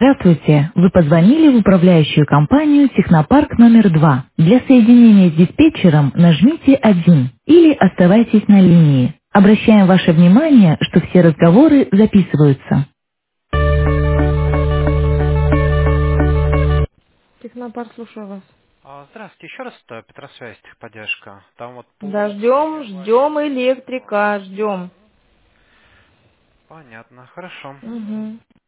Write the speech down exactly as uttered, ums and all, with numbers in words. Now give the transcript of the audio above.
Здравствуйте, вы позвонили в управляющую компанию «Технопарк» номер два. Для соединения с диспетчером нажмите один или оставайтесь на линии. Обращаем ваше внимание, что все разговоры записываются. Технопарк, слушаю вас. А, Здравствуйте, еще раз это Петросвязь, техподдержка. Там вот по Да, улице ждем, ждем Первая. электрика, ждем. Понятно, хорошо. Мгм.